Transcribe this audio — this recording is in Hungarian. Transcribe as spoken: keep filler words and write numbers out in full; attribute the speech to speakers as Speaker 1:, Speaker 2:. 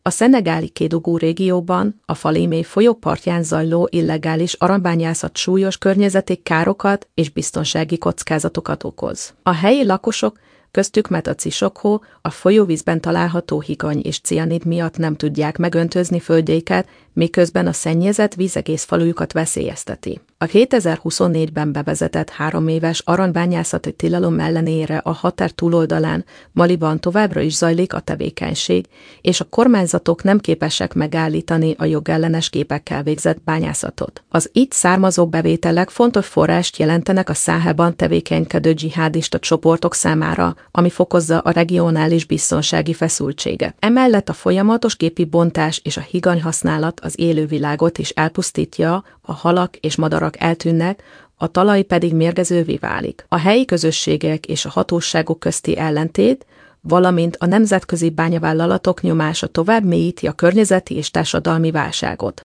Speaker 1: A szenegáli Kédougou régióban a Falémé folyó partján zajló illegális aranybányászat súlyos környezeti károkat és biztonsági kockázatokat okoz. A helyi lakosok, köztük Metaci Sokho, a folyóvízben található higany és cianid miatt nem tudják megöntözni földjeiket, miközben a szennyezett víz egész falujukat veszélyezteti. A kétezer-huszonnégyben bevezetett három éves aranybányászati tilalom ellenére a határ túloldalán, Maliban továbbra is zajlik a tevékenység, és a kormányzatok nem képesek megállítani a jogellenes gépekkel végzett bányászatot. Az így származó bevételek fontos forrást jelentenek a Száhelban tevékenykedő dzsihádista csoportok számára, ami fokozza a regionális biztonsági feszültséget. Emellett a folyamatos gépi bontás és a higany használat az élővilágot is elpusztítja, a halak és madarak eltűnnek, a talaj pedig mérgezővé válik. A helyi közösségek és a hatóságok közti ellentét, valamint a nemzetközi bányavállalatok nyomása tovább mélyíti a környezeti és társadalmi válságot.